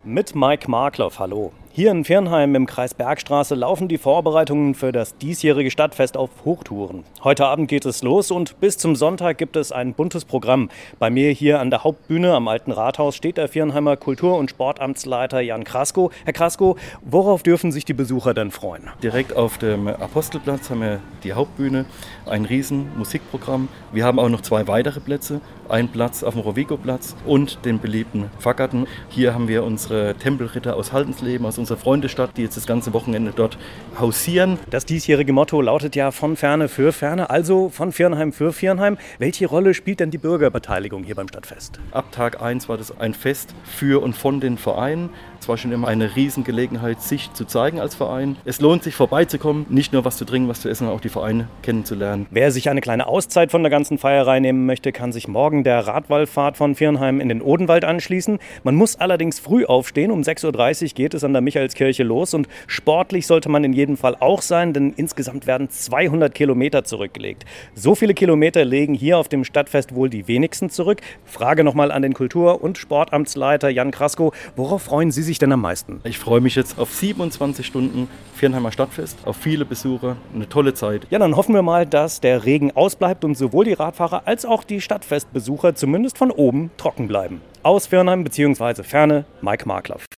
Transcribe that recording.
Mit Mike Markloff, hallo. Hier in Viernheim im Kreis Bergstraße laufen die Vorbereitungen für das diesjährige Stadtfest auf Hochtouren. Heute Abend geht es los und bis zum Sonntag gibt es ein buntes Programm. Bei mir hier an der Hauptbühne am Alten Rathaus steht der Viernheimer Kultur- und Sportamtsleiter Jan Krasko. Herr Krasko, worauf dürfen sich die Besucher denn freuen? Direkt auf dem Apostelplatz haben wir die Hauptbühne, ein riesen Musikprogramm. Wir haben auch noch 2 weitere Plätze, einen Platz auf dem Rovigo-Platz und den beliebten Pfarrgarten. Hier haben wir unsere Tempelritter aus Haldensleben, aus unserer Freundestadt, die jetzt das ganze Wochenende dort hausieren. Das diesjährige Motto lautet ja von Ferne für Ferne, also von Viernheim für Viernheim. Welche Rolle spielt denn die Bürgerbeteiligung hier beim Stadtfest? Ab Tag 1 war das ein Fest für und von den Vereinen. Es war schon immer eine Riesengelegenheit, sich zu zeigen als Verein. Es lohnt sich vorbeizukommen, nicht nur was zu trinken, was zu essen, sondern auch die Vereine kennenzulernen. Wer sich eine kleine Auszeit von der ganzen Feierei nehmen möchte, kann sich morgen der Radwallfahrt von Viernheim in den Odenwald anschließen. Man muss allerdings früh aufstehen, um 6.30 Uhr geht es an der Michaelskirche los und sportlich sollte man in jedem Fall auch sein, denn insgesamt werden 200 Kilometer zurückgelegt. So viele Kilometer legen hier auf dem Stadtfest wohl die wenigsten zurück. Frage nochmal an den Kultur- und Sportamtsleiter Jan Krasko, worauf freuen Sie sich denn am meisten? Ich freue mich jetzt auf 27 Stunden Viernheimer Stadtfest, auf viele Besucher, eine tolle Zeit. Ja, dann hoffen wir mal, dass der Regen ausbleibt und sowohl die Radfahrer als auch die Stadtfestbesucher zumindest von oben trocken bleiben. Aus Viernheim bzw. Ferne, Mike Markloff.